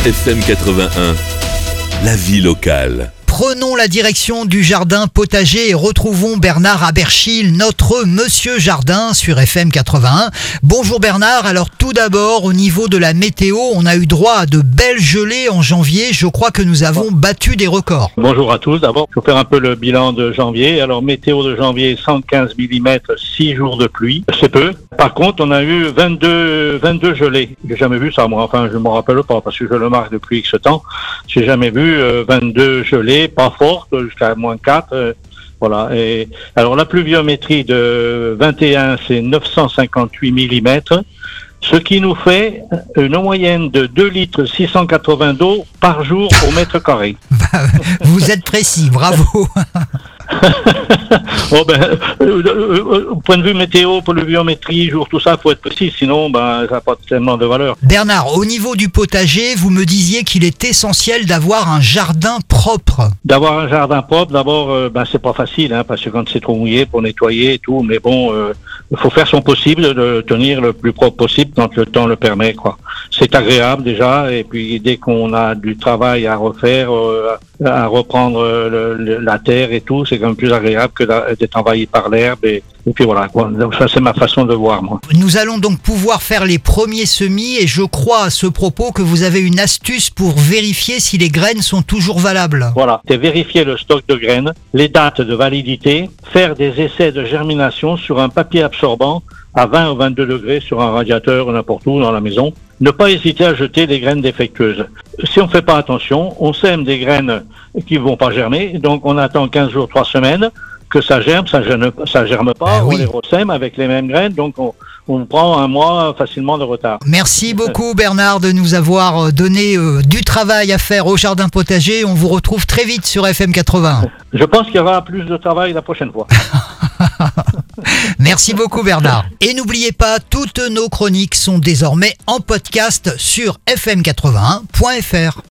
FM 81, la vie locale. Prenons la direction du jardin potager et retrouvons Bernard Aberchil, notre Monsieur Jardin sur FM 81. Bonjour Bernard, alors tout d'abord au niveau de la météo, on a eu droit à de belles gelées en janvier, je crois que nous avons battu des records. Bonjour à tous, d'abord je vais faire un peu le bilan de janvier. Alors météo de janvier, 115 mm, 6 jours de pluie, c'est peu. Par contre on a eu 22 gelées, j'ai jamais vu ça moi, enfin je ne m'en rappelle pas parce que je le marque depuis X temps. J'ai jamais vu 22 gelées, pas fortes, jusqu'à -4. Voilà. Et alors la pluviométrie de 21, c'est 958 mm, ce qui nous fait une moyenne de 2 litres 680 d'eau par jour au mètre carré. Vous êtes précis, bravo. Au point de vue météo, pluviométrie, jour, tout ça, faut être précis, sinon ça n'a pas tellement de valeur. Bernard, au niveau du potager, vous me disiez qu'il est essentiel d'avoir un jardin propre. D'avoir un jardin propre, d'abord, c'est pas facile, parce que quand c'est trop mouillé pour nettoyer et tout, mais bon, il faut faire son possible de tenir le plus propre possible quand le temps le permet, quoi. C'est agréable déjà, et puis dès qu'on a du travail à refaire, à reprendre la terre et tout, c'est quand même plus agréable que d'être envahi par l'herbe et puis voilà, quoi. Donc ça c'est ma façon de voir, moi. Nous allons donc pouvoir faire les premiers semis et je crois à ce propos que vous avez une astuce pour vérifier si les graines sont toujours valables. Voilà, c'est vérifier le stock de graines, les dates de validité, faire des essais de germination sur un papier absorbant à 20 ou 22 degrés sur un radiateur ou n'importe où dans la maison. Ne pas hésiter à jeter des graines défectueuses. Si on ne fait pas attention, on sème des graines qui vont pas germer, donc on attend 15 jours, 3 semaines que ça germe pas, oui. On les ressème avec les mêmes graines, donc on prend un mois facilement de retard. Merci beaucoup Bernard de nous avoir donné du travail à faire au jardin potager. On vous retrouve très vite sur FM 80. Je pense qu'il y aura plus de travail la prochaine fois. Merci beaucoup Bernard. Et n'oubliez pas, toutes nos chroniques sont désormais en podcast sur fm81.fr.